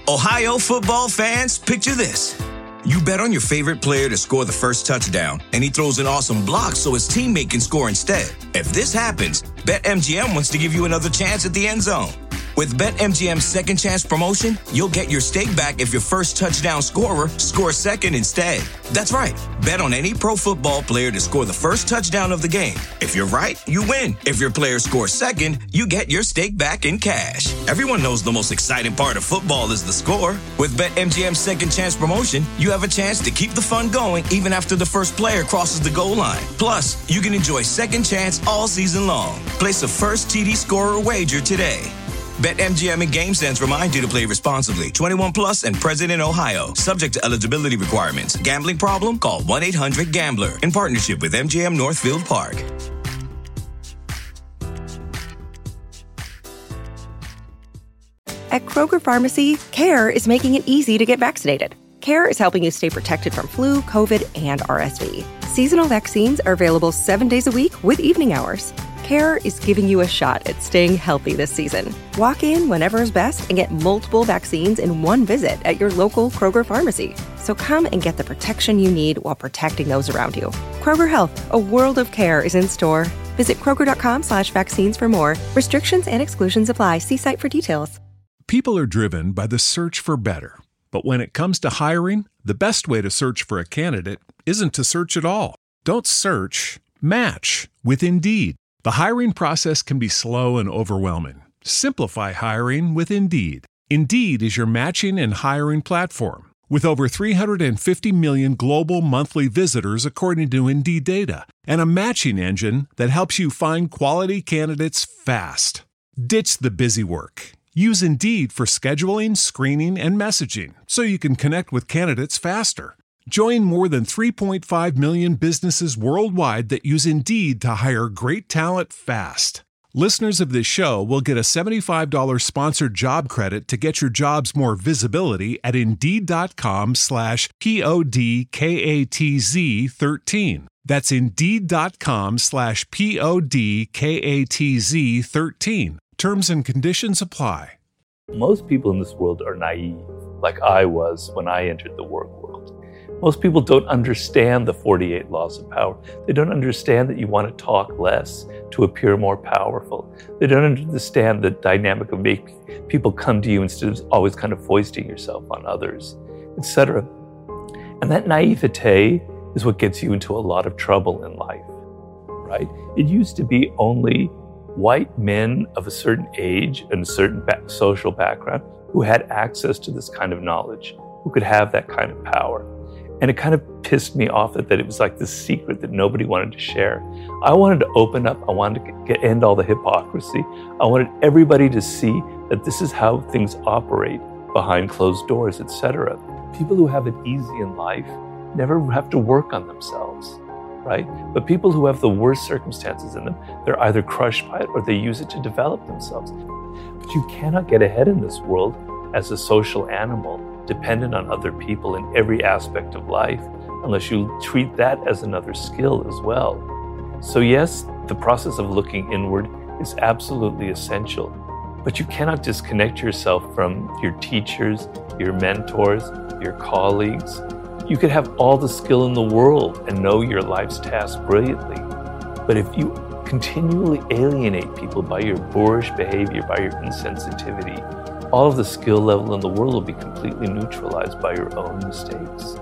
Ohio football fans, picture this. You bet on your favorite player to score the first touchdown, and he throws an awesome block so his teammate can score instead. If this happens, BetMGM wants to give you another chance at the end zone. With BetMGM's second chance promotion, you'll get your stake back if your first touchdown scorer scores second instead. That's right. Bet on any pro football player to score the first touchdown of the game. If you're right, you win. If your player scores second, you get your stake back in cash. Everyone knows the most exciting part of football is the score. With BetMGM's second chance promotion, you have a chance to keep the fun going even after the first player crosses the goal line. Plus, you can enjoy second chance all season long. Place a first TD scorer wager today. BetMGM and GameSense remind you to play responsibly. 21 plus and present in Ohio. Subject to eligibility requirements. Gambling problem? Call 1-800-GAMBLER. In partnership with MGM Northfield Park. At Kroger Pharmacy, CARE is making it easy to get vaccinated. CARE is helping you stay protected from flu, COVID, and RSV. Seasonal vaccines are available 7 days a week with evening hours. CARE is giving you a shot at staying healthy this season. Walk in whenever is best and get multiple vaccines in one visit at your local Kroger pharmacy. So come and get the protection you need while protecting those around you. Kroger Health, a world of care is in store. Visit Kroger.com/vaccines for more. Restrictions and exclusions apply. See site for details. People are driven by the search for better. But when it comes to hiring, the best way to search for a candidate isn't to search at all. Don't search, match with Indeed. The hiring process can be slow and overwhelming. Simplify hiring with Indeed. Indeed is your matching and hiring platform. With over 350 million global monthly visitors according to Indeed data, and a matching engine that helps you find quality candidates fast. Ditch the busy work. Use Indeed for scheduling, screening, and messaging so you can connect with candidates faster. Join more than 3.5 million businesses worldwide that use Indeed to hire great talent fast. Listeners of this show will get a $75 sponsored job credit to get your jobs more visibility at Indeed.com/PODKATZ13. That's Indeed.com/PODKATZ13. Terms and conditions apply. Most people in this world are naive, like I was when I entered the work world. Most people don't understand the 48 laws of power. They don't understand that you want to talk less to appear more powerful. They don't understand the dynamic of making people come to you instead of always kind of foisting yourself on others, etc. And that naivete is what gets you into a lot of trouble in life, right? It used to be only white men of a certain age and a certain social background who had access to this kind of knowledge, who could have that kind of power. And it kind of pissed me off that it was like this secret that nobody wanted to share. I wanted to open up. I wanted to end all the hypocrisy. I wanted everybody to see that this is how things operate behind closed doors, etc. People who have it easy in life never have to work on themselves, right? But people who have the worst circumstances in them, they're either crushed by it or they use it to develop themselves. But you cannot get ahead in this world as a social animal dependent on other people in every aspect of life, unless you treat that as another skill as well. So yes, the process of looking inward is absolutely essential, but you cannot disconnect yourself from your teachers, your mentors, your colleagues. You could have all the skill in the world and know your life's task brilliantly, but if you continually alienate people by your boorish behavior, by your insensitivity, all of the skill level in the world will be completely neutralized by your own mistakes.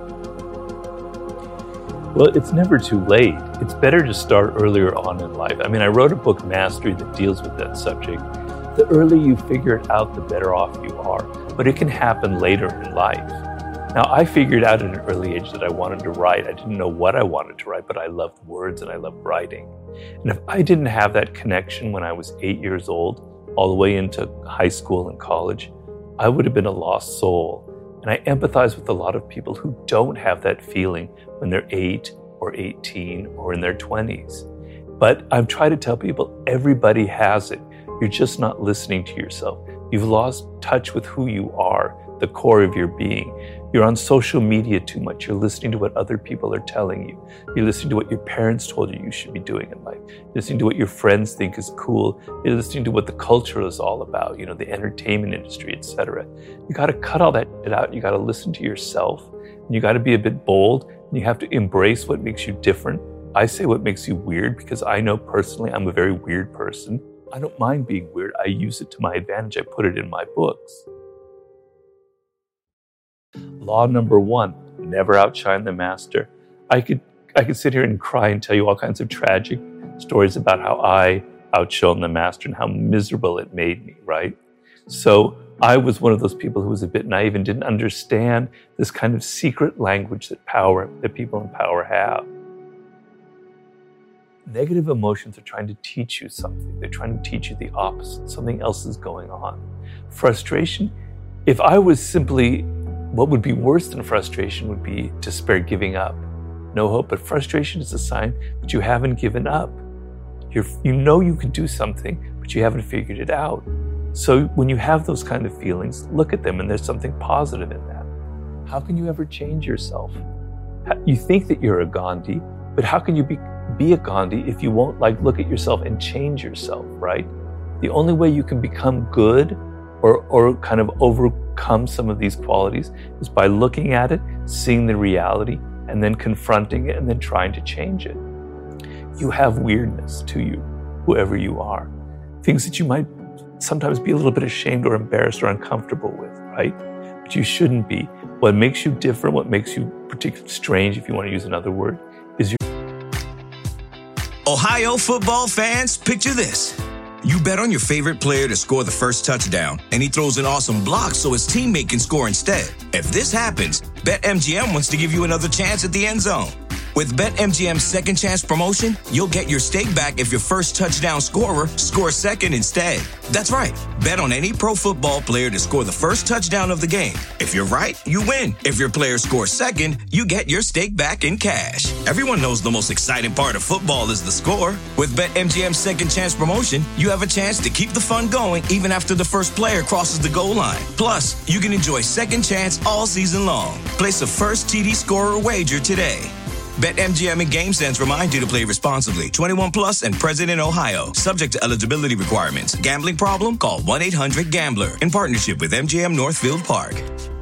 Well, it's never too late. It's better to start earlier on in life. I mean, I wrote a book, Mastery, that deals with that subject. The earlier you figure it out, the better off you are. But it can happen later in life. Now, I figured out at an early age that I wanted to write. I didn't know what I wanted to write, but I loved words and I loved writing. And if I didn't have that connection when I was 8 years old, all the way into high school and college, I would have been a lost soul. And I empathize with a lot of people who don't have that feeling when they're 8 or 18 or in their 20s. But I've tried to tell people everybody has it. You're just not listening to yourself. You've lost touch with who you are, the core of your being. You're on social media too much. You're listening to what other people are telling you. You're listening to what your parents told you should be doing in life. You're listening to what your friends think is cool. You're listening to what the culture is all about, the entertainment industry, etc. You got to cut all that shit out. You got to listen to yourself. And you got to be a bit bold. And you have to embrace what makes you different. I say what makes you weird because I know personally I'm a very weird person. I don't mind being weird. I use it to my advantage. I put it in my books. Law number 1, never outshine the master. I could sit here and cry and tell you all kinds of tragic stories about how I outshone the master and how miserable it made me, right? So I was one of those people who was a bit naive and didn't understand this kind of secret language that people in power have. Negative emotions are trying to teach you something. They're trying to teach you the opposite. Something else is going on. Frustration, if I was simply, what would be worse than frustration would be despair, giving up, no hope. But frustration is a sign that you haven't given up. You know you can do something, but you haven't figured it out. So when you have those kind of feelings, look at them and there's something positive in that. How can you ever change yourself? You think that you're a Gandhi, but how can you be a Gandhi if you won't look at yourself and change yourself, right? The only way you can become good or kind of overcome some of these qualities is by looking at it, seeing the reality, and then confronting it and then trying to change it. You have weirdness to you, whoever you are. Things that you might sometimes be a little bit ashamed or embarrassed or uncomfortable with, right? But you shouldn't be. What makes you different, what makes you particularly strange, if you want to use another word, is your... Ohio football fans, picture this. You bet on your favorite player to score the first touchdown, and he throws an awesome block so his teammate can score instead. If this happens, BetMGM wants to give you another chance at the end zone. With BetMGM's second chance promotion, you'll get your stake back if your first touchdown scorer scores second instead. That's right. Bet on any pro football player to score the first touchdown of the game. If you're right, you win. If your player scores second, you get your stake back in cash. Everyone knows the most exciting part of football is the score. With BetMGM's second chance promotion, you have a chance to keep the fun going even after the first player crosses the goal line. Plus, you can enjoy second chance all season long. Place a first TD scorer wager today. BetMGM and GameSense remind you to play responsibly. 21 plus and present in Ohio. Subject to eligibility requirements. Gambling problem? Call 1-800-GAMBLER. In partnership with MGM Northfield Park.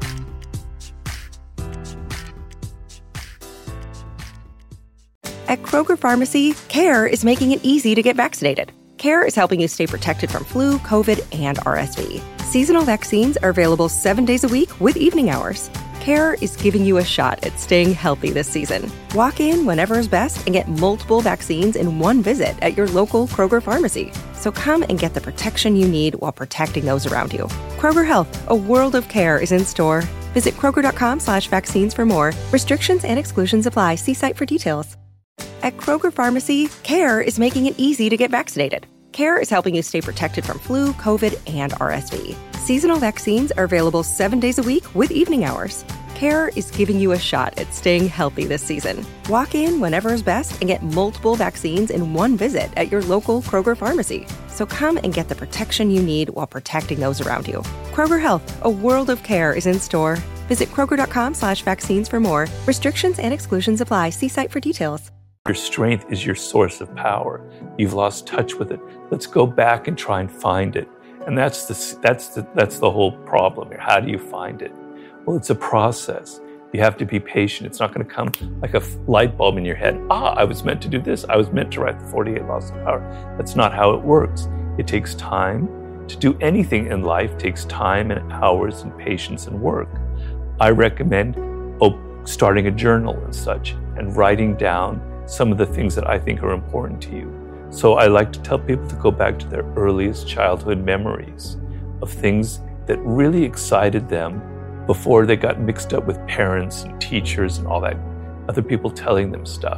At Kroger Pharmacy, CARE is making it easy to get vaccinated. CARE is helping you stay protected from flu, COVID, and RSV. Seasonal vaccines are available 7 days a week with evening hours. CARE is giving you a shot at staying healthy this season. Walk in whenever is best and get multiple vaccines in one visit at your local Kroger pharmacy. So come and get the protection you need while protecting those around you. Kroger Health, a world of care is in store. Visit Kroger.com/vaccines for more. Restrictions and exclusions apply. See site for details. At Kroger Pharmacy, CARE is making it easy to get vaccinated. CARE is helping you stay protected from flu, COVID, and RSV. Seasonal vaccines are available 7 days a week with evening hours. CARE is giving you a shot at staying healthy this season. Walk in whenever is best and get multiple vaccines in one visit at your local Kroger pharmacy. So come and get the protection you need while protecting those around you. Kroger Health, a world of care is in store. Visit Kroger.com/vaccines for more. Restrictions and exclusions apply. See site for details. Your strength is your source of power. You've lost touch with it. Let's go back and try and find it. And that's the whole problem here. How do you find it? Well, it's a process. You have to be patient. It's not going to come like a light bulb in your head. I was meant to do this. I was meant to write the 48 Laws of Power. That's not how it works. It takes time. To do anything in life takes time and hours and patience and work. I recommend starting a journal and such and writing down some of the things that I think are important to you. So I like to tell people to go back to their earliest childhood memories of things that really excited them before they got mixed up with parents and teachers and all that, other people telling them stuff,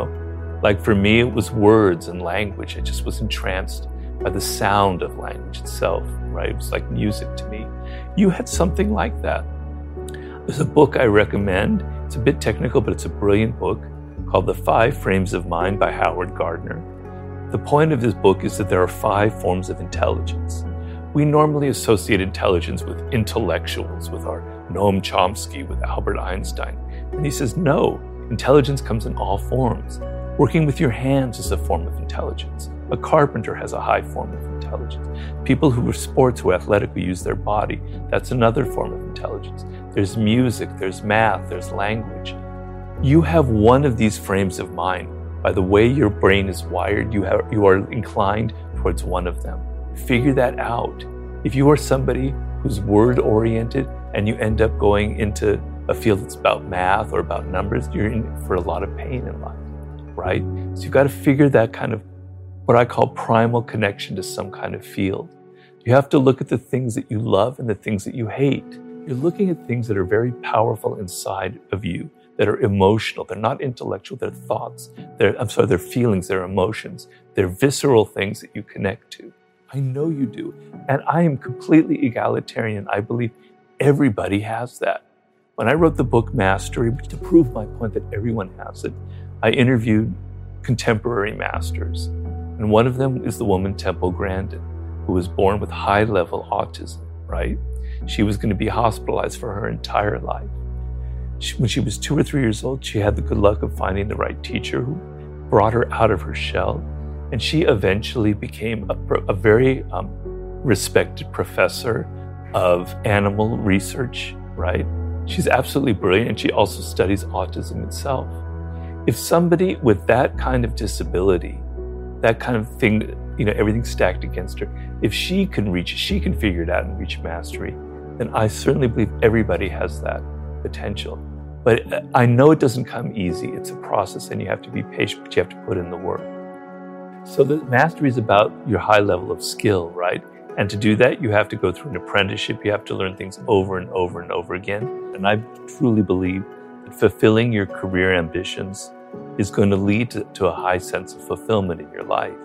Like for me, it was words and language. I just was entranced by the sound of language itself, right? It was like music to me. You had something like that. There's a book I recommend. It's a bit technical, but it's a brilliant book called The 5 Frames of Mind by Howard Gardner. The point of this book is that there are 5 forms of intelligence. We normally associate intelligence with intellectuals, with our Noam Chomsky, with Albert Einstein. And he says, no, intelligence comes in all forms. Working with your hands is a form of intelligence. A carpenter has a high form of intelligence. People who are sports, who are athletic, who use their body, that's another form of intelligence. There's music, there's math, there's language. You have one of these frames of mind. By the way your brain is wired, you are inclined towards one of them. Figure that out. If you are somebody who's word-oriented and you end up going into a field that's about math or about numbers, you're in for a lot of pain in life, right? So you've got to figure that kind of what I call primal connection to some kind of field. You have to look at the things that you love and the things that you hate. You're looking at things that are very powerful inside of you, that are emotional. They're not intellectual, they're thoughts. They're feelings, they're emotions. They're visceral things that you connect to. I know you do. And I am completely egalitarian. I believe everybody has that. When I wrote the book Mastery, to prove my point that everyone has it, I interviewed contemporary masters. And one of them is the woman Temple Grandin, who was born with high-level autism, right? She was going to be hospitalized for her entire life. When she was 2 or 3 years old, she had the good luck of finding the right teacher who brought her out of her shell. And she eventually became a very respected professor of animal research, right? She's absolutely brilliant, and she also studies autism itself. If somebody with that kind of disability, that kind of thing, everything stacked against her, if she can figure it out and reach mastery, then I certainly believe everybody has that potential. But I know it doesn't come easy. It's a process, and you have to be patient, but you have to put in the work. So the mastery is about your high level of skill, right? And to do that, you have to go through an apprenticeship. You have to learn things over and over and over again. And I truly believe that fulfilling your career ambitions is going to lead to a high sense of fulfillment in your life.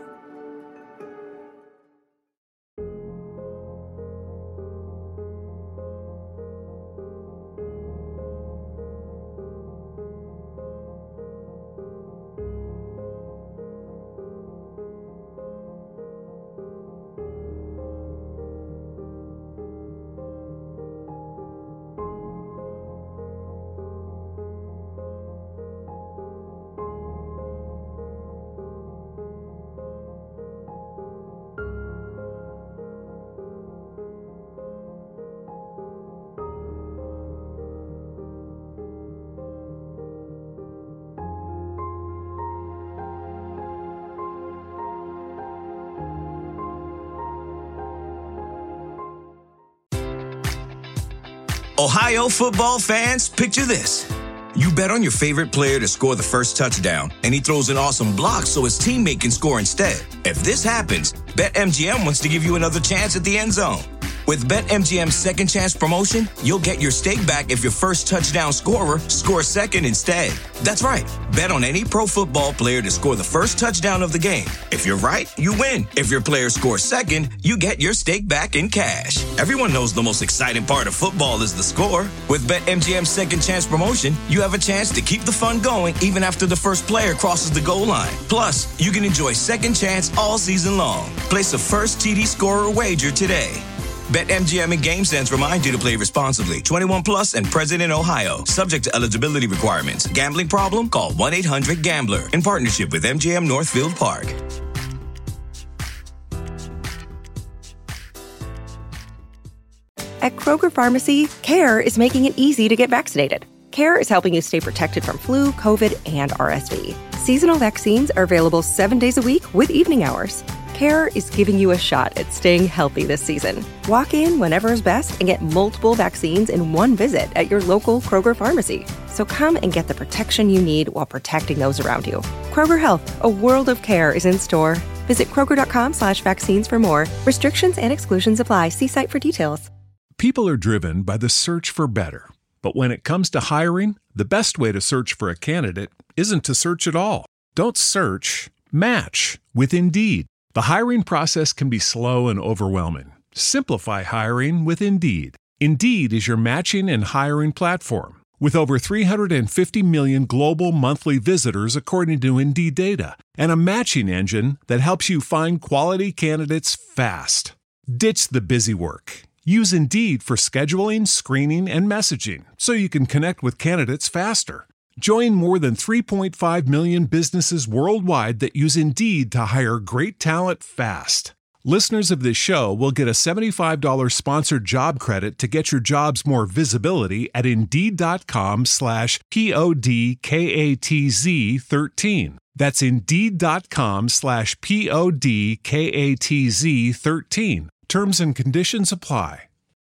Ohio football fans, picture this. You bet on your favorite player to score the first touchdown, and he throws an awesome block so his teammate can score instead. If this happens, BetMGM wants to give you another chance at the end zone. With BetMGM's second chance promotion, you'll get your stake back if your first touchdown scorer scores second instead. That's right. Bet on any pro football player to score the first touchdown of the game. If you're right, you win. If your player scores second, you get your stake back in cash. Everyone knows the most exciting part of football is the score. With BetMGM's second chance promotion, you have a chance to keep the fun going even after the first player crosses the goal line. Plus, you can enjoy second chance all season long. Place a first TD scorer wager today. BetMGM and GameSense remind you to play responsibly. 21 plus and present in Ohio. Subject to eligibility requirements. Gambling problem? Call 1-800-GAMBLER. In partnership with MGM Northfield Park. At Kroger Pharmacy, CARE is making it easy to get vaccinated. CARE is helping you stay protected from flu, COVID, and RSV. Seasonal vaccines are available 7 days a week with evening hours. CARE is giving you a shot at staying healthy this season. Walk in whenever is best and get multiple vaccines in one visit at your local Kroger pharmacy. So come and get the protection you need while protecting those around you. Kroger Health, a world of care is in store. Visit Kroger.com/vaccines for more. Restrictions and exclusions apply. See site for details. People are driven by the search for better. But when it comes to hiring, the best way to search for a candidate isn't to search at all. Don't search, match with Indeed. The hiring process can be slow and overwhelming. Simplify hiring with Indeed. Indeed is your matching and hiring platform. With over 350 million global monthly visitors according to Indeed data, and a matching engine that helps you find quality candidates fast. Ditch the busy work. Use Indeed for scheduling, screening, and messaging so you can connect with candidates faster. Join more than 3.5 million businesses worldwide that use Indeed to hire great talent fast. Listeners of this show will get a $75 sponsored job credit to get your jobs more visibility at Indeed.com/PODKATZ13. That's Indeed.com/PODKATZ13. Terms and conditions apply.